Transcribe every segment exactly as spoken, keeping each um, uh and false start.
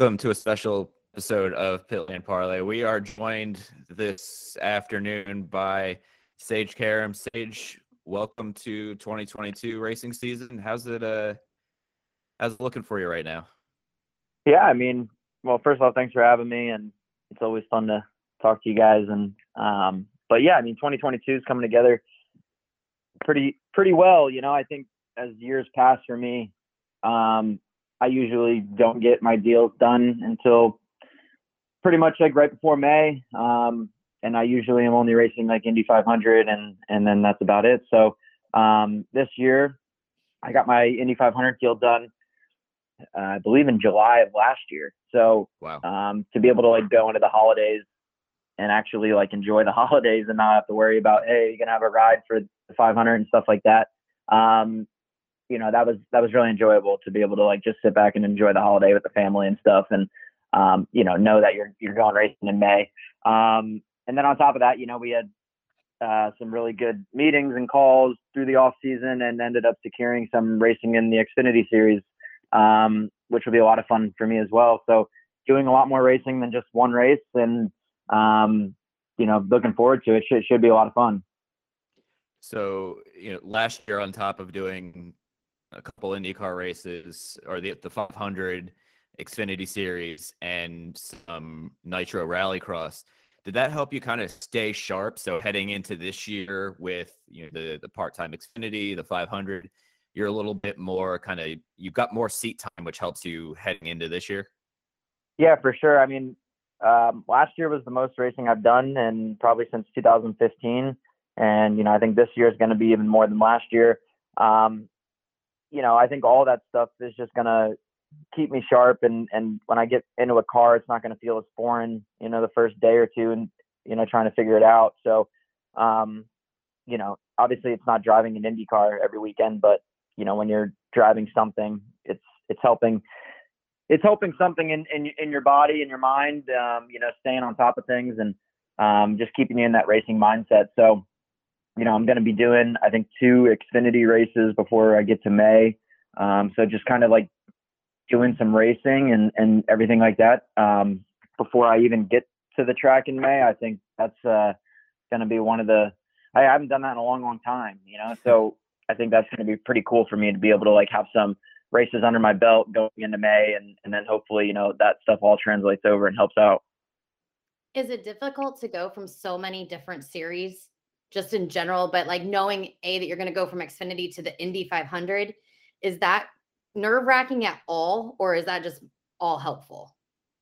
Welcome to a special episode of Pitland Parlay. We are joined this afternoon by Sage Karam. Sage, welcome to twenty twenty-two racing season. How's it uh how's it looking for you right now? Yeah, I mean, well, first of all, thanks for having me, and it's always fun to talk to you guys. And um, but yeah, I mean, twenty twenty-two is coming together pretty pretty well. You know, I think as years pass for me, um, I usually don't get my deals done until pretty much like right before May, um, and I usually am only racing like Indy five hundred, and and then that's about it. So um, this year, I got my Indy five hundred deal done. Uh, I believe in July of last year. So Wow. um, to be able to like go into the holidays and actually like enjoy the holidays and not have to worry about, hey, you're gonna have a ride for the five hundred and stuff like that. Um, you know, that was that was really enjoyable to be able to like just sit back and enjoy the holiday with the family and stuff, and um, you know, know that you're you're going racing in May. Um, and then on top of that, you know, we had uh, some really good meetings and calls through the off season, and ended up securing some racing in the Xfinity Series, um, which will be a lot of fun for me as well. So doing a lot more racing than just one race, and um, you know, looking forward to it. Should should be a lot of fun. So, you know, last year on top of doing a couple IndyCar races or the the five hundred Xfinity Series and some Nitro Rallycross, did that help you kind of stay sharp? So heading into this year with, you know, the the part-time Xfinity, the five hundred, you're a little bit more kind of, you've got more seat time, which helps you heading into this year? Yeah, for sure. I mean, um, last year was the most racing I've done, and probably since two thousand fifteen. And, you know, I think this year is going to be even more than last year. Um, you know, I think all that stuff is just going to keep me sharp. And, and when I get into a car, it's not going to feel as foreign, you know, the first day or two, and, you know, trying to figure it out. So, um, you know, obviously it's not driving an Indy car every weekend, but, you know, when you're driving something, it's, it's helping it's helping something in, in, in your body and your mind, um, you know, staying on top of things, and um, just keeping you in that racing mindset. So, you know, I'm going to be doing, I think, two Xfinity races before I get to May. Um, so just kind of like doing some racing and, and everything like that um, before I even get to the track in May. I think that's uh, going to be one of the, I haven't done that in a long, long time, you know, so I think that's going to be pretty cool for me to be able to like have some races under my belt going into May, and, and then hopefully, you know, that stuff all translates over and helps out. Is it difficult to go from so many different series just in general, but like knowing A, that you're going to go from Xfinity to the Indy five hundred, is that nerve wracking at all, or is that just all helpful?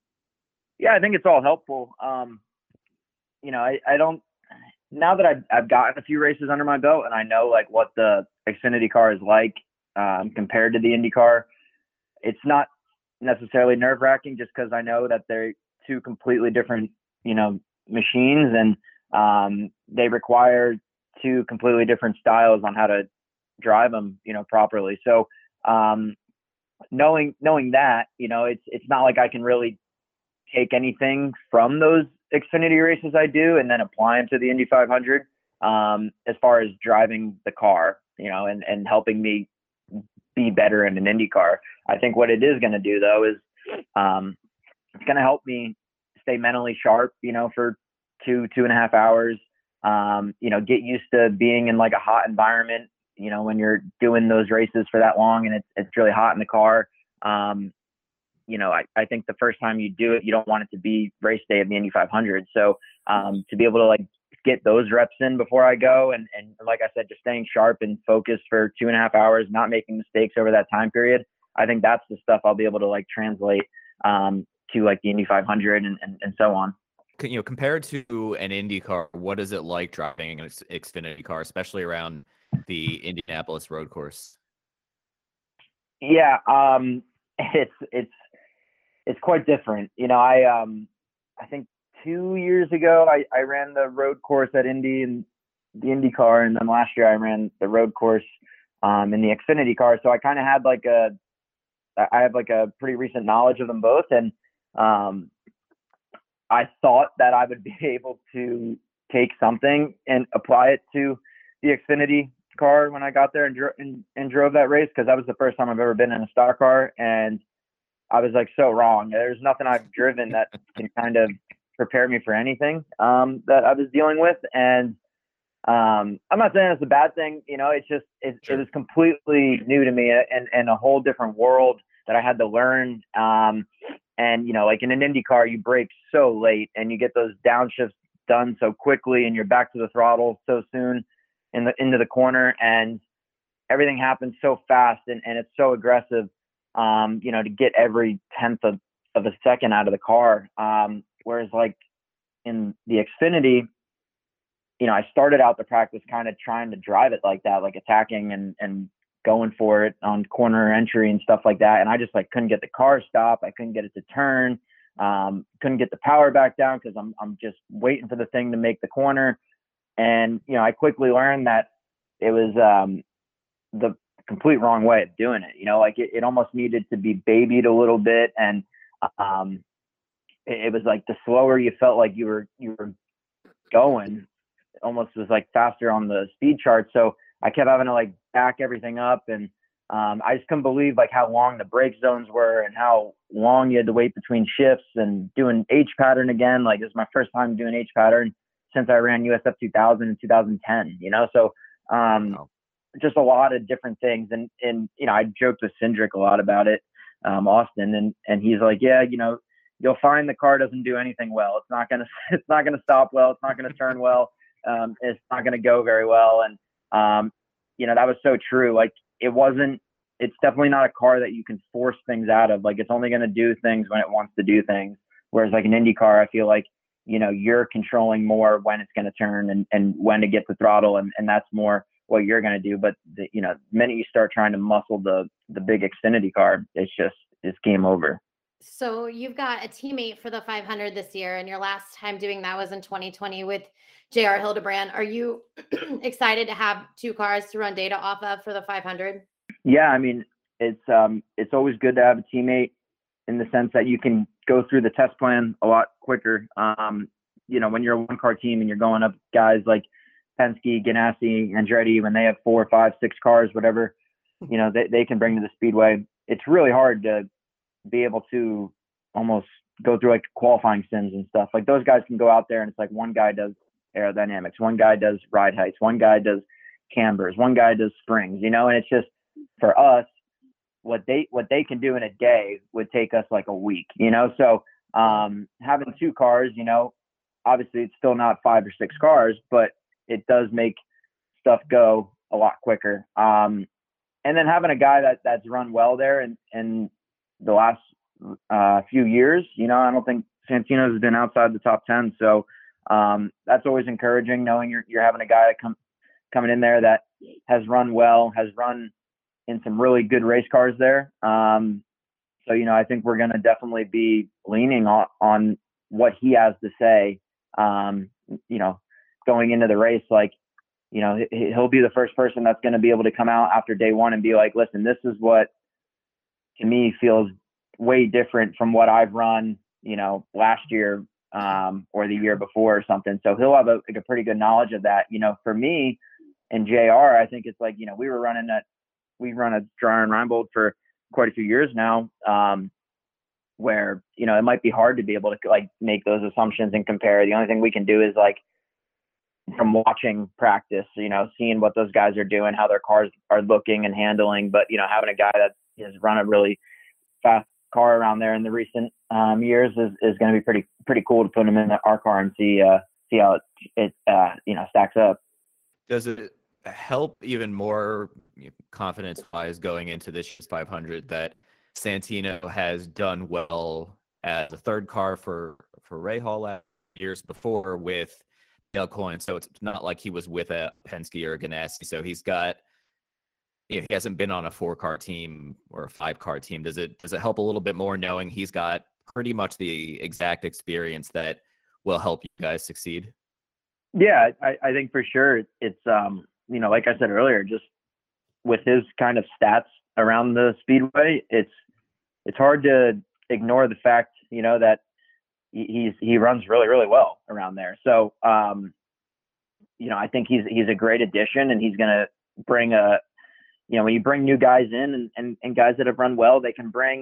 Yeah, I think it's all helpful. Um, you know, I, I don't, now that I've, I've gotten a few races under my belt and I know like what the Xfinity car is like, um, compared to the Indy car, it's not necessarily nerve wracking, just because I know that they're two completely different, you know, machines, and um, they require two completely different styles on how to drive them, you know, properly. So um, knowing knowing that, you know, it's it's not like I can really take anything from those Xfinity races I do and then apply them to the Indy five hundred, um, as far as driving the car, you know, and and helping me be better in an Indy car. I think what it is going to do though is um, it's going to help me stay mentally sharp, you know, for two, two and a half hours, um, you know, get used to being in like a hot environment, you know, when you're doing those races for that long and it's, it's really hot in the car. Um, you know, I, I think the first time you do it, you don't want it to be race day of the Indy five hundred. So um, to be able to like get those reps in before I go, and, and like I said, just staying sharp and focused for two and a half hours, not making mistakes over that time period, I think that's the stuff I'll be able to like translate um, to like the Indy five hundred and, and, and so on. You know, compared to an Indy car, what is it like driving an Xfinity car, especially around the Indianapolis road course? Yeah, um, it's it's it's quite different. You know, I um, I think two years ago I, I ran the road course at Indy and the Indy car, and then last year I ran the road course um, in the Xfinity car. So I kind of had like a I have like a pretty recent knowledge of them both, and um, I thought that I would be able to take something and apply it to the Xfinity car when I got there and, dro- and, and drove that race, because that was the first time I've ever been in a stock car. And I was like so wrong. There's nothing I've driven that can kind of prepare me for anything um, that I was dealing with. And um, I'm not saying it's a bad thing. You know, it's just, it, Sure. it was completely new to me and, and a whole different world that I had to learn. Um, and, you know, like in an Indy car, you brake so late and you get those downshifts done so quickly and you're back to the throttle so soon in the, into the corner, and everything happens so fast and, and it's so aggressive, um, you know, to get every tenth of, of a second out of the car. Um, whereas like in the Xfinity, you know, I started out the practice kind of trying to drive it like that, like attacking and, and going for it on corner entry and stuff like that. And I just like couldn't get the car stop. I couldn't get it to turn. Um, couldn't get the power back down because I'm I'm just waiting for the thing to make the corner. And, you know, I quickly learned that it was um, the complete wrong way of doing it. You know, like it, it almost needed to be babied a little bit. And um, it, it was like the slower you felt like you were, you were going, it almost was like faster on the speed chart. So I kept having to like back everything up. And um, I just couldn't believe like how long the brake zones were and how long you had to wait between shifts and doing H pattern again. Like, this is my first time doing H pattern since I ran U S F two thousand in two thousand ten, you know? So, um, Wow. just a lot of different things. And, and, you know, I joked with Cindric a lot about it, um, Austin, and, and he's like, yeah, you know, you'll find the car doesn't do anything well. It's not going to, it's not going to stop well. It's not going to turn well. Um, it's not going to go very well. And, um, you know, that was so true. Like, it wasn't, it's definitely not a car that you can force things out of. Like, it's only going to do things when it wants to do things. Whereas like an Indy car, I feel like, you know, you're controlling more when it's going to turn and, and when to get the throttle. And, and that's more what you're going to do. But the, you know, the minute you start trying to muscle the, the big Xfinity car, it's just, it's game over. So you've got a teammate for the five hundred this year, and your last time doing that was in twenty twenty with J R Hildebrand. Are you excited to have two cars to run data off of for the five hundred? Yeah. I mean, it's, um, it's always good to have a teammate in the sense that you can go through the test plan a lot quicker. Um, you know, when you're a one car team and you're going up guys like Penske, Ganassi, Andretti, when they have four, five, six cars, whatever, you know, they, they can bring to the speedway. It's really hard to be able to almost go through like qualifying sims and stuff. Like, those guys can go out there and it's like one guy does aerodynamics, one guy does ride heights, one guy does cambers, one guy does springs, you know, and it's just, for us, what they what they can do in a day would take us like a week, you know. So um, having two cars, you know, obviously it's still not five or six cars, but it does make stuff go a lot quicker. Um, and then having a guy that that's run well there in, in the last uh, few years, you know, I don't think Santino has been outside the top ten. So um, that's always encouraging, knowing you're you're having a guy that come coming in there that has run well, has run in some really good race cars there. Um, so, you know, I think we're going to definitely be leaning on, on what he has to say, um, you know, going into the race. Like, you know, he'll be the first person that's going to be able to come out after day one and be like, listen, this is what to me feels way different from what I've run, you know, last year um, or the year before or something. So he'll have a, like a pretty good knowledge of that. You know, for me and J R, I think it's like, you know, we were running that, we run a Dreyer and Reinbold for quite a few years now, um, where, you know, it might be hard to be able to like make those assumptions and compare. The only thing we can do is like from watching practice, you know, seeing what those guys are doing, how their cars are looking and handling. But, you know, having a guy that has run a really fast car around there in the recent um, years is, is going to be pretty, pretty cool to put him in our car and see, uh, see how it, it uh, you know, stacks up. Does it help even more confidence wise going into this five hundred that Santino has done well as a third car for for Rahal last years before with Dale Coyne? So it's not like he was with a Penske or a Ganassi. So he's got, you know, he hasn't been on a four car team or a five car team. Does it does it help a little bit more knowing he's got pretty much the exact experience that will help you guys succeed? Yeah, I, I think for sure it's, um, you know, like I said earlier, just with his kind of stats around the speedway, it's it's hard to ignore the fact, you know, that he, he's he runs really, really well around there. So, um, you know, I think he's he's a great addition, and he's going to bring a, you know, when you bring new guys in and, and, and guys that have run well, they can bring,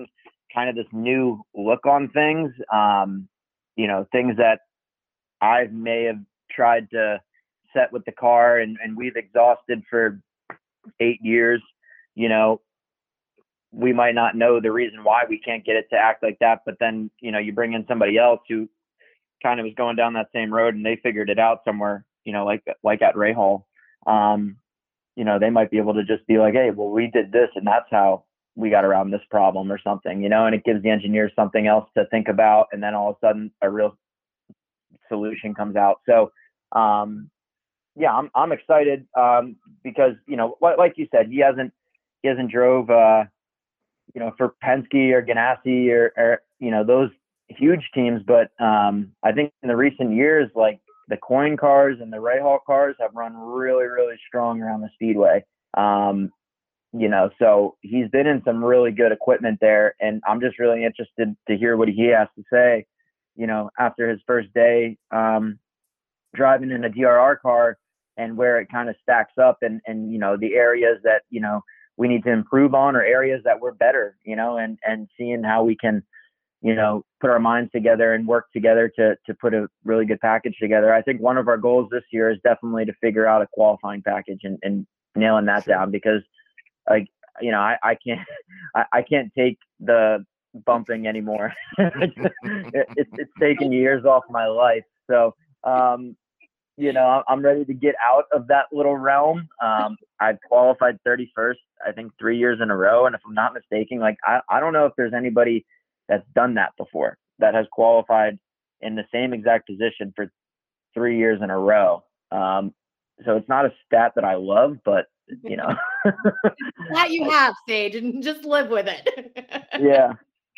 kind of this new look on things. Um, you know, things that I may have tried to set with the car and, and we've exhausted for eight years, you know, we might not know the reason why we can't get it to act like that. But then, you know, you bring in somebody else who kind of was going down that same road and they figured it out somewhere, you know, like, like at Rahal. Um, you know, they might be able to just be like, hey, well, we did this and that's how we got around this problem or something, you know, and it gives the engineers something else to think about. And then all of a sudden a real solution comes out. So, um, yeah, I'm, I'm excited, um, because, you know, like, like you said, he hasn't, he hasn't drove, uh, you know, for Penske or Ganassi or, or, you know, those huge teams. But um, I think in the recent years, like the Coyne cars and the Rahal cars have run really, really strong around the speedway. Um, you know, so he's been in some really good equipment there. And I'm just really interested to hear what he has to say, you know, after his first day um, driving in a D R R car and where it kind of stacks up and, and, you know, the areas that, you know, we need to improve on or areas that we're better, you know, and, and seeing how we can, you know, put our minds together and work together to, to put a really good package together. I think one of our goals this year is definitely to figure out a qualifying package and, and nailing that sure. down because like, you know, I, I can't, I, I can't take the bumping anymore. it, it's, it's taken years off my life. So, um, you know, I'm ready to get out of that little realm. Um, I've qualified thirty-first, I think three years in a row. And if I'm not mistaken, like, I, I don't know if there's anybody that's done that before that has qualified in the same exact position for three years in a row. Um, so it's not a stat that I love, but you know, that you have, Sage, and just live with it. Yeah,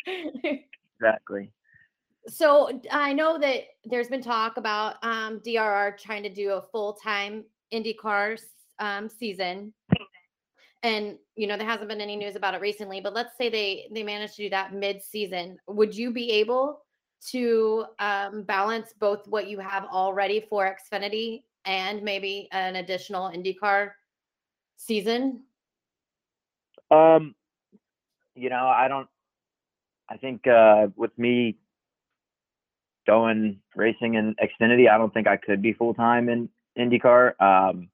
exactly. So I know that there's been talk about um, D R R trying to do a full-time IndyCar um, season. And, you know, there hasn't been any news about it recently, but let's say they, they managed to do that mid-season. Would you be able to um, balance both what you have already for Xfinity and maybe an additional IndyCar season? Um, you know, I don't, I think uh, with me going racing in Xfinity, I don't think I could be full-time in IndyCar. Um,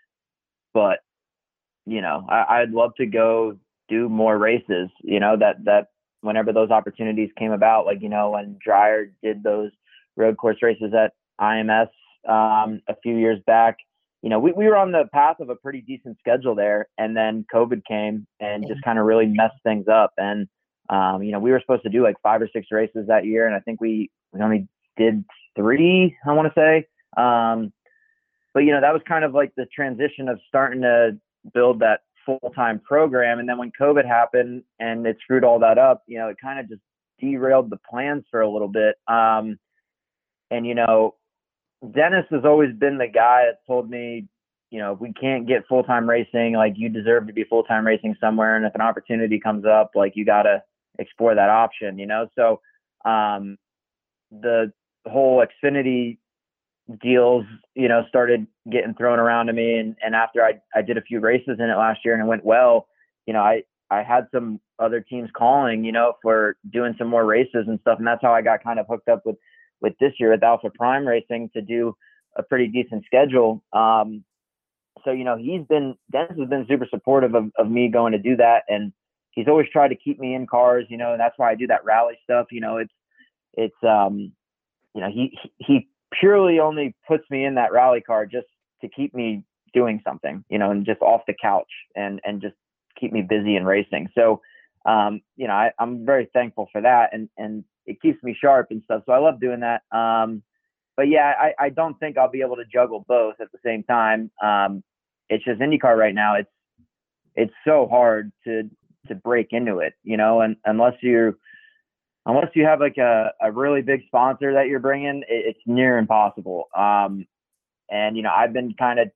but, you know, I, I'd love to go do more races, you know, that, that whenever those opportunities came about, like, you know, when Dreyer did those road course races at I M S um, a few years back, you know, we, we were on the path of a pretty decent schedule there. And then COVID came and just kind of really messed things up. And, um, you know, we were supposed to do like five or six races that year. And I think we, we only did three, I want to say. Um, but, you know, that was kind of like the transition of starting to build that full-time program. And then when COVID happened and it screwed all that up, you know, it kind of just derailed the plans for a little bit. Um, and, you know, Dennis has always been the guy that told me, you know, if we can't get full-time racing, like you deserve to be full-time racing somewhere. And if an opportunity comes up, like you got to explore that option, you know? So um, the whole Xfinity deals, you know, started getting thrown around to me. And, and after I, I did a few races in it last year and it went well, you know, I, I had some other teams calling, you know, for doing some more races and stuff. And that's how I got kind of hooked up with, with this year with Alpha Prime Racing to do a pretty decent schedule. Um, so, you know, he's been, Dennis has been super supportive of, of me going to do that. And he's always tried to keep me in cars, you know, and that's why I do that rally stuff. You know, it's, it's, um, you know, he, he purely only puts me in that rally car just to keep me doing something, you know, and just off the couch and, and just keep me busy in racing. So, um, you know, I, I'm very thankful for that. And, and it keeps me sharp and stuff. So I love doing that. Um, but yeah, I, I don't think I'll be able to juggle both at the same time. Um, it's just IndyCar right now. It's, it's so hard to, to break into it, you know, and unless you, unless you have like a, a really big sponsor that you're bringing, it, it's near impossible. Um, and, you know, I've been kind of,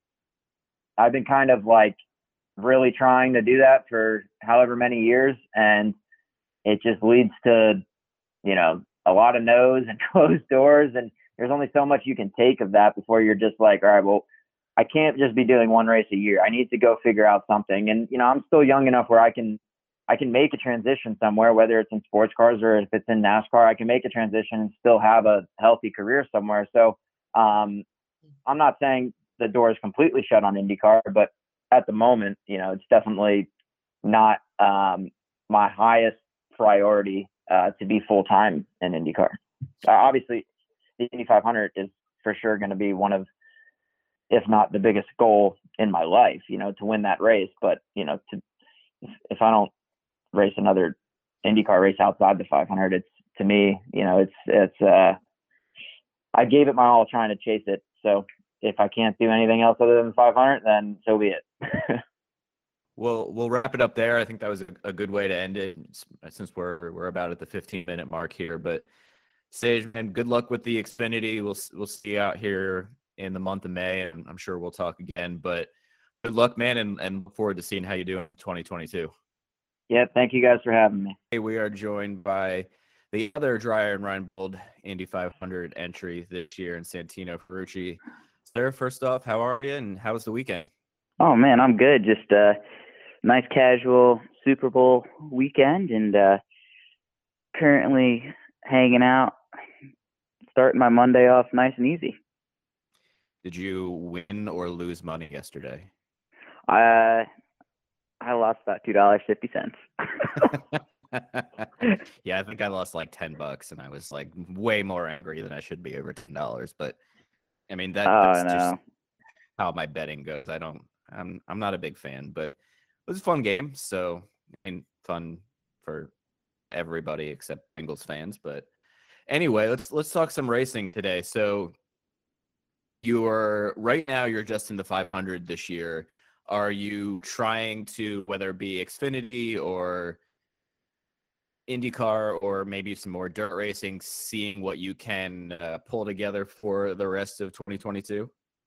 I've been kind of like really trying to do that for however many years. And it just leads to, you know, a lot of no's and closed doors. And there's only so much you can take of that before you're just like, all right, well, I can't just be doing one race a year. I need to go figure out something. And, you know, I'm still young enough where I can, I can make a transition somewhere, whether it's in sports cars or if it's in NASCAR. I can make a transition and still have a healthy career somewhere. So um, I'm not saying the door is completely shut on IndyCar, but at the moment, you know, it's definitely not um, my highest priority uh, to be full time in IndyCar. Uh, obviously, the Indy five hundred is for sure going to be one of, if not the biggest goal in my life, you know, to win that race. But, you know, to, if, if I don't race another IndyCar race outside the five hundred, it's, to me, you know, it's, it's, uh, I gave it my all trying to chase it. So if I can't do anything else other than five hundred, then so be it. Well, we'll wrap it up there. I think that was a, a good way to end it, since we're we're about at the fifteen minute mark here. But Sage, man, good luck with the Xfinity. We'll we'll see you out here in the month of May, and I'm sure we'll talk again. But good luck, man, and, and look forward to seeing how you do in twenty twenty-two. Yeah, thank you guys for having me. Hey, we are joined by the other Dreyer and Reinbold Indy five hundred entry this year in Santino Ferrucci. Sir, first off, how are you, and how was the weekend? Oh man, I'm good. Just a nice casual Super Bowl weekend, and uh, currently hanging out, starting my Monday off nice and easy. Did you win or lose money yesterday? I I lost about two dollars fifty cents. Yeah, I think I lost like ten bucks, and I was like way more angry than I should be over ten dollars. But I mean, that, oh, that's no. just how my betting goes. I don't, I'm, I'm not a big fan, but it was a fun game. So, I mean, fun for everybody except Bengals fans. But anyway, let's, let's talk some racing today. So you're right now, you're just in the five hundred this year. Are you trying to, whether it be Xfinity or IndyCar or maybe some more dirt racing, seeing what you can uh, pull together for the rest of twenty twenty-two?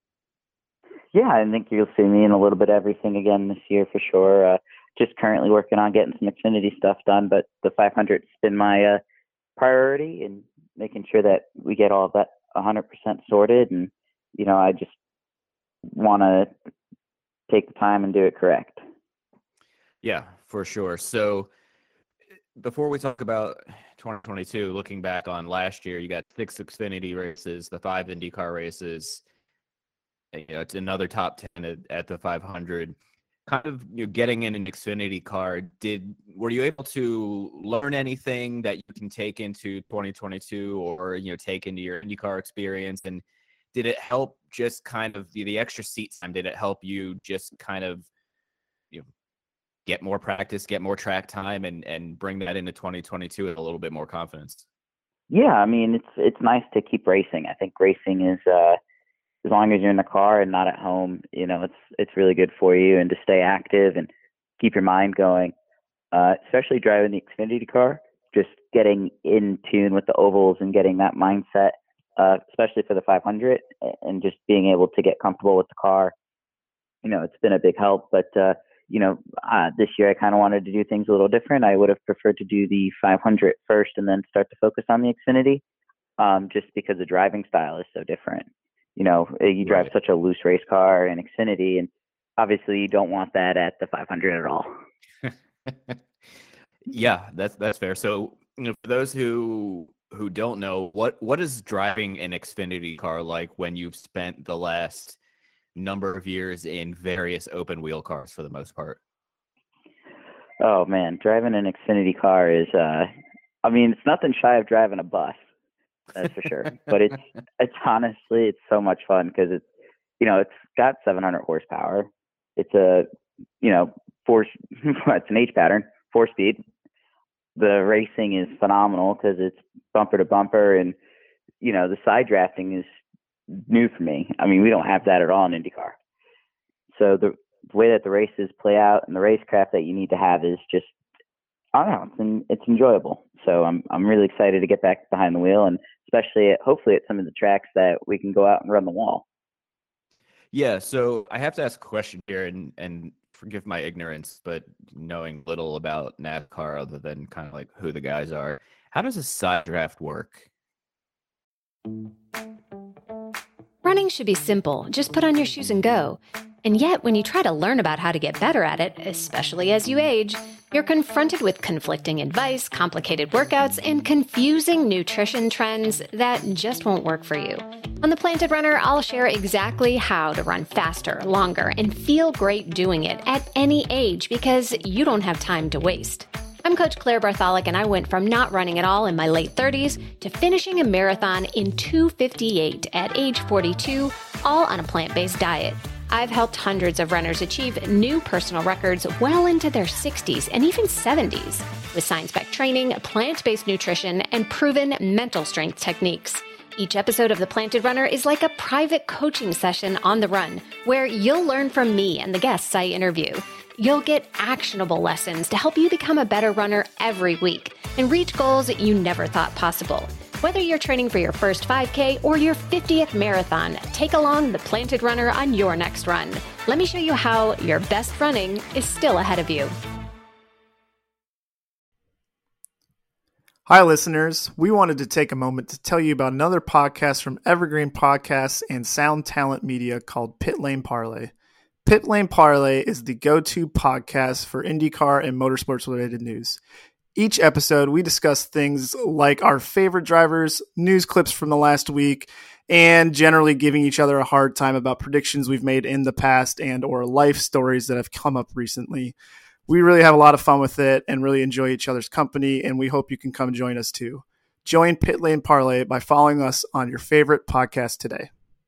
Yeah, I think you'll see me in a little bit of everything again this year for sure. Uh, just currently working on getting some Xfinity stuff done, but the five hundred's been my uh, priority, and making sure that we get all of that one hundred percent sorted. And, you know, I just want to take the time and do it correct. Yeah, for sure. So before we talk about twenty twenty-two, looking back on last year, you got six Xfinity races, the five IndyCar races. You know, it's another top ten at, at the five hundred. Kind of, you know, getting in an Xfinity car, did were you able to learn anything that you can take into twenty twenty-two, or you know, take into your IndyCar experience? And did it help just kind of the, the extra seat time? Did it help you just kind of, you know, get more practice, get more track time, and and bring that into twenty twenty-two with a little bit more confidence? Yeah, I mean, it's it's nice to keep racing. I think racing is, uh, as long as you're in the car and not at home, you know, it's it's really good for you, and to stay active and keep your mind going. Uh, especially driving the Xfinity car, just getting in tune with the ovals and getting that mindset, uh, especially for the five hundred, and just being able to get comfortable with the car. You know, it's been a big help, but uh, you know, uh, this year I kind of wanted to do things a little different. I would have preferred to do the five hundred first and then start to focus on the Xfinity, um, just because the driving style is so different. You know, you drive Right. such a loose race car in Xfinity, and obviously you don't want that at the five hundred at all. Yeah, that's that's fair. So, you know, for those who who don't know, what what is driving an Xfinity car like when you've spent the last number of years in various open wheel cars for the most part? Oh man, driving an Xfinity car is, uh, I mean, it's nothing shy of driving a bus, that's for sure. But it's it's honestly, it's so much fun because it's, you know, it's got seven hundred horsepower. It's a, you know, four, it's an H pattern, four speed. The racing is phenomenal because it's bumper to bumper, and you know, the side drafting is new for me. I mean, we don't have that at all in IndyCar. So the, the way that the races play out and the racecraft that you need to have is just, I don't know, it's, en- it's enjoyable. So I'm I'm really excited to get back behind the wheel, and especially at, hopefully at some of the tracks that we can go out and run the wall. Yeah, so I have to ask a question here, and and forgive my ignorance, but knowing little about NASCAR other than kind of like who the guys are, how does a side draft work? Running should be simple. Just put on your shoes and go. And yet, when you try to learn about how to get better at it, especially as you age, you're confronted with conflicting advice, complicated workouts, and confusing nutrition trends that just won't work for you. On The Planted Runner, I'll share exactly how to run faster, longer, and feel great doing it at any age because you don't have time to waste. I'm Coach Claire Bartholic, and I went from not running at all in my late thirties to finishing a marathon in two fifty-eight at age forty-two, all on a plant-based diet. I've helped hundreds of runners achieve new personal records well into their sixties and even seventies with science-backed training, plant-based nutrition, and proven mental strength techniques. Each episode of The Planted Runner is like a private coaching session on the run, where you'll learn from me and the guests I interview. You'll get actionable lessons to help you become a better runner every week and reach goals that you never thought possible. Whether you're training for your first five K or your fiftieth marathon, take along The Planted Runner on your next run. Let me show you how your best running is still ahead of you. Hi, listeners. We wanted to take a moment to tell you about another podcast from Evergreen Podcasts and Sound Talent Media called Pit Lane Parlay. Pit Lane Parlay is the go-to podcast for IndyCar and motorsports-related news. Each episode, we discuss things like our favorite drivers, news clips from the last week, and generally giving each other a hard time about predictions we've made in the past and or life stories that have come up recently. We really have a lot of fun with it and really enjoy each other's company, and we hope you can come join us too. Join Pit Lane Parlay by following us on your favorite podcast today.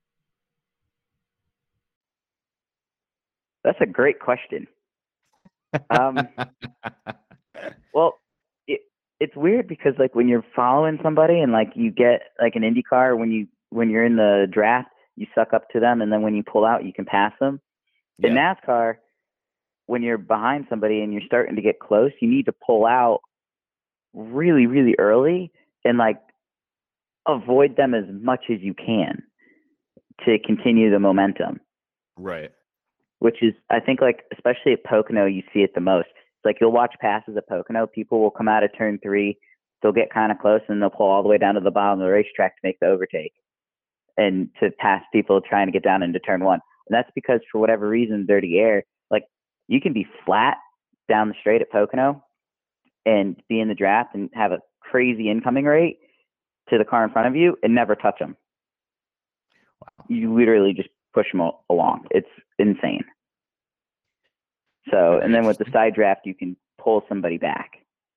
That's a great question. Um, well, it, it's weird because like when you're following somebody and like you get like an IndyCar, when you when you're in the draft, you suck up to them, and then when you pull out, you can pass them. Yeah. In NASCAR, when you're behind somebody and you're starting to get close, you need to pull out really, really early and like avoid them as much as you can to continue the momentum. Right. Which is, I think, like, especially at Pocono, you see it the most. It's like you'll watch passes at Pocono. People will come out of turn three. They'll get kind of close, and they'll pull all the way down to the bottom of the racetrack to make the overtake and to pass people trying to get down into turn one. And that's because, for whatever reason, dirty air, like, you can be flat down the straight at Pocono and be in the draft and have a crazy incoming rate to the car in front of you and never touch them. Wow. You literally just push them along. It's insane. So, and then with the side draft, you can pull somebody back.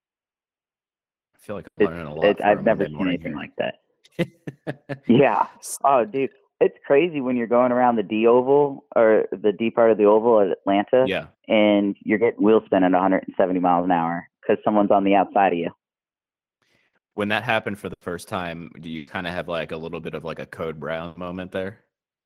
I feel like I'm learning a lot. It's, I've never seen anything here. Like that. Yeah. Oh, dude, it's crazy when you're going around the D oval or the D part of the oval at Atlanta. Yeah. And you're getting wheel spin at one hundred seventy miles an hour because someone's on the outside of you. When that happened for the first time, do you kind of have like a little bit of like a Code Brown moment there?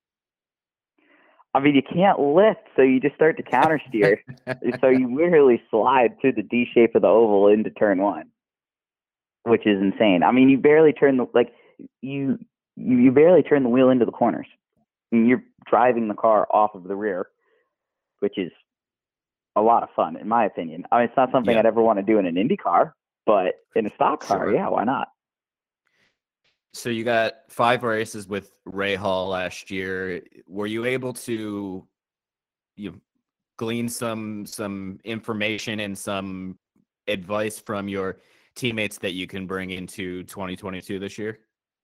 I mean, you can't lift, so you just start to counter steer. So you literally slide through the D shape of the oval into turn one, which is insane. I mean, you barely turn the like you you barely turn the wheel into the corners. I mean, you're driving the car off of the rear, which is a lot of fun, in my opinion. I mean, it's not something yeah. I'd ever want to do in an Indy car, but in a stock car, sure. yeah, why not? So you got five races with Ray Hall last year. Were you able to you glean some some information and some advice from your teammates that you can bring into twenty twenty-two this year?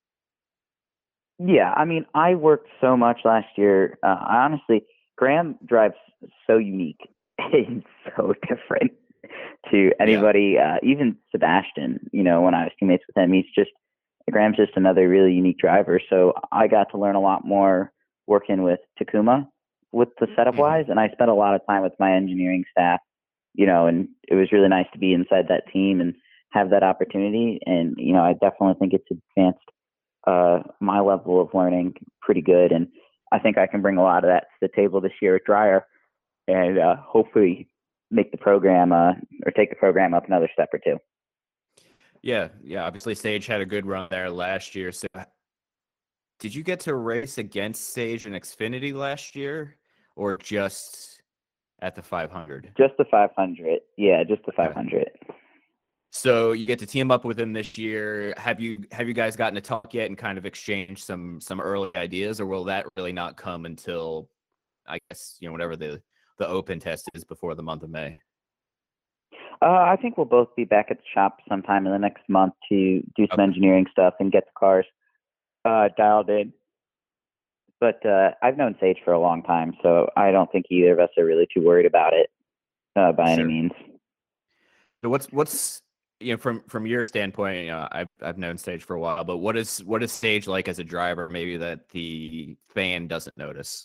Yeah, I mean, I worked so much last year. Uh, I honestly, Graham drives so unique and so different to anybody, yeah. uh, even Sebastian. You know, when I was teammates with him, he's just Graham's just another really unique driver. So I got to learn a lot more working with Takuma with the setup wise. And I spent a lot of time with my engineering staff, you know, and it was really nice to be inside that team and have that opportunity. And, you know, I definitely think it's advanced uh, my level of learning pretty good. And I think I can bring a lot of that to the table this year at Dreyer and uh, hopefully make the program uh, or take the program up another step or two. Yeah, yeah. Obviously, Sage had a good run there last year. So, did you get to race against Sage in Xfinity last year, or just at the five hundred? Just the five hundred. Yeah, just the five hundred. So you get to team up with him this year. Have you have you guys gotten to talk yet and kind of exchange some some early ideas, or will that really not come until I guess, you know, whatever the, the open test is before the month of May? Uh, I think we'll both be back at the shop sometime in the next month to do some Okay. engineering stuff and get the cars uh, dialed in. But uh, I've known Sage for a long time, so I don't think either of us are really too worried about it uh, by any Sure. means. So what's what's you know from from your standpoint, you know, I've I've known Sage for a while, but what is what is Sage like as a driver, maybe that the fan doesn't notice?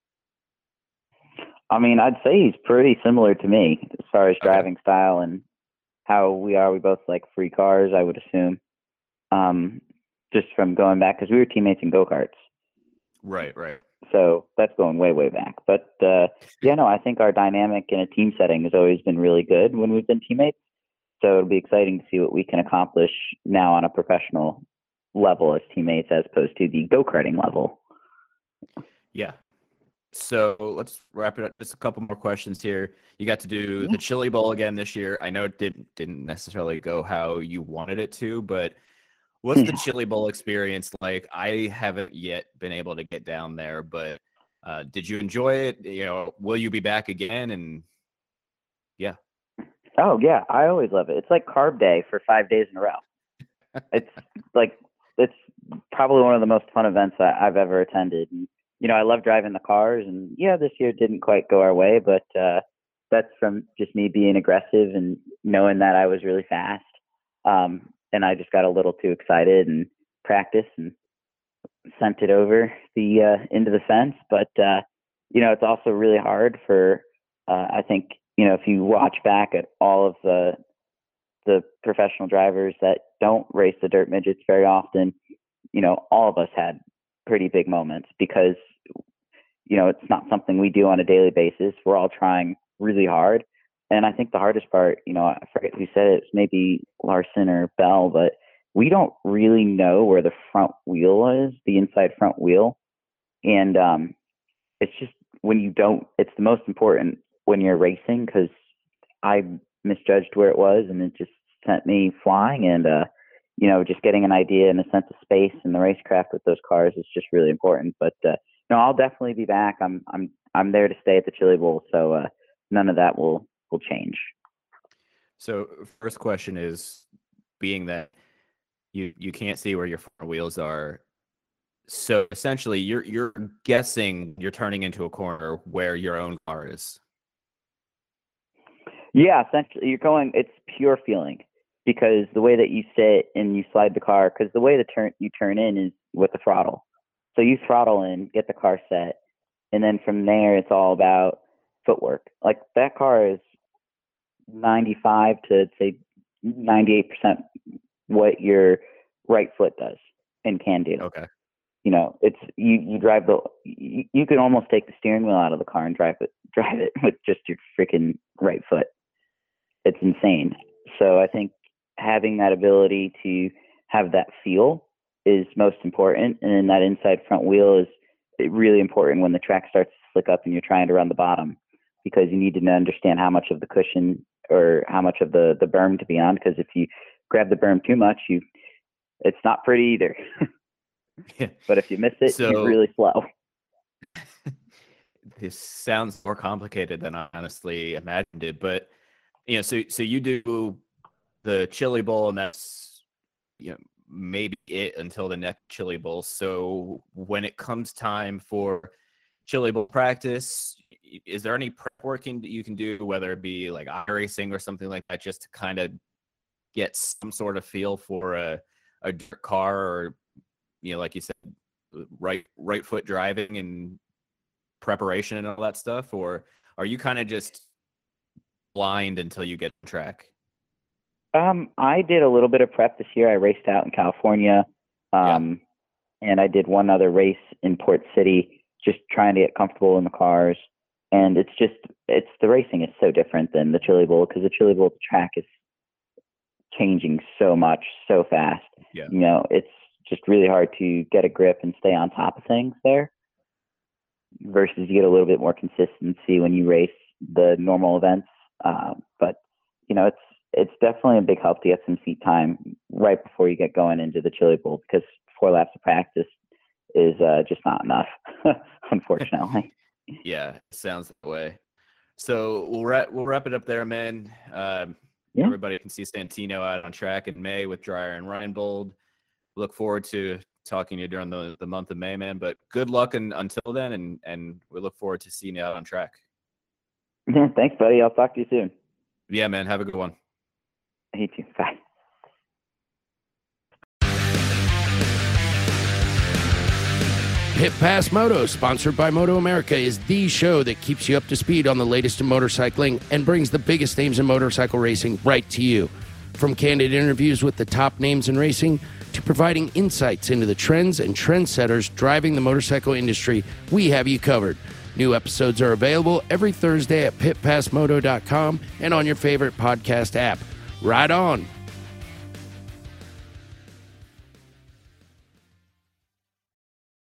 I mean, I'd say he's pretty similar to me as far as Okay. driving style and how we are. We both like free cars, I would assume, um, just from going back because we were teammates in go-karts. Right, right. So that's going way, way back. But uh, yeah, no, I think our dynamic in a team setting has always been really good when we've been teammates. So it'll be exciting to see what we can accomplish now on a professional level as teammates as opposed to the go-karting level. Yeah. So let's wrap it up. Just a couple more questions here. You got to do the Chili Bowl again this year. I know it didn't didn't necessarily go how you wanted it to, but what's the Chili Bowl experience like? I haven't yet been able to get down there, but uh, did you enjoy it? You know, will you be back again? And yeah. Oh, yeah. I always love it. It's like carb day for five days in a row. It's like, it's probably one of the most fun events I, I've ever attended. And, you know, I love driving the cars. And, yeah, this year didn't quite go our way, but uh, that's from just me being aggressive and knowing that I was really fast. Um, and I just got a little too excited and practiced and sent it over the uh, into the fence. But, uh, you know, it's also really hard for, uh, I think, you know, if you watch back at all of the the professional drivers that don't race the dirt midgets very often, you know, all of us had pretty big moments because, you know, it's not something we do on a daily basis. We're all trying really hard. And I think the hardest part, you know, I forget who said it, it's maybe Larson or Bell, but we don't really know where the front wheel is, the inside front wheel. And um, it's just when you don't, it's the most important when you're racing because I misjudged where it was and it just sent me flying. And, uh, you know, just getting an idea and a sense of space in the racecraft with those cars is just really important. But, uh, no, I'll definitely be back. I'm, I'm, I'm there to stay at the Chili Bowl. So uh, none of that will, will change. So first question is, being that you you can't see where your front wheels are, so essentially you're you're guessing you're turning into a corner where your own car is. Yeah, essentially you're going, it's pure feeling because the way that you sit and you slide the car, because the way the turn you turn in is with the throttle. So you throttle in, get the car set, and then from there it's all about footwork. Like that car is ninety-five to say ninety-eight percent what your right foot does and can do. Okay. You know, it's you, you drive the you, you can almost take the steering wheel out of the car and drive it drive it with just your freaking right foot. It's insane. So I think having that ability to have that feel is most important, and then that inside front wheel is really important when the track starts to slick up and you're trying to run the bottom, because you need to understand how much of the cushion or how much of the the berm to be on, because if you grab the berm too much, you it's not pretty either. Yeah. But if you miss it, So- you're really slow. This sounds more complicated than I honestly imagined it, but you know, so so you do the Chili Bowl, and that's, you know, maybe it until the next Chili Bowl. So when it comes time for Chili Bowl practice, is there any prep working that you can do, whether it be like iRacing or something like that, just to kind of get some sort of feel for a a dirt car, or, you know, like you said, right right foot driving and preparation and all that stuff? Or are you kind of just blind until you get on track? Um, I did a little bit of prep this year. I raced out in California, um, and I did one other race in Port City, just trying to get comfortable in the cars. And it's just, it's the racing is so different than the Chili Bowl, because the Chili Bowl track is changing so much, so fast. Yeah. You know, it's just really hard to get a grip and stay on top of things there, versus you get a little bit more consistency when you race the normal events. Uh, but, you know, it's, it's definitely a big help to get some seat time right before you get going into the Chili Bowl, because four laps of practice is uh, just not enough, unfortunately. Yeah, sounds that way. So we'll wrap we'll wrap it up there, man. Um, Yeah. Everybody can see Santino out on track in May with Dreyer and Reinbold. Look forward to talking to you during the, the month of May, man. But good luck and, until then, and and we look forward to seeing you out on track. Yeah, thanks, buddy. I'll talk to you soon. Yeah, man. Have a good one. You too. Bye. Pit Pass Moto, sponsored by Moto America, is the show that keeps you up to speed on the latest in motorcycling and brings the biggest names in motorcycle racing right to you. From candid interviews with the top names in racing to providing insights into the trends and trendsetters driving the motorcycle industry, we have you covered. New episodes are available every Thursday at pit pass moto dot com and on your favorite podcast app. Ride on!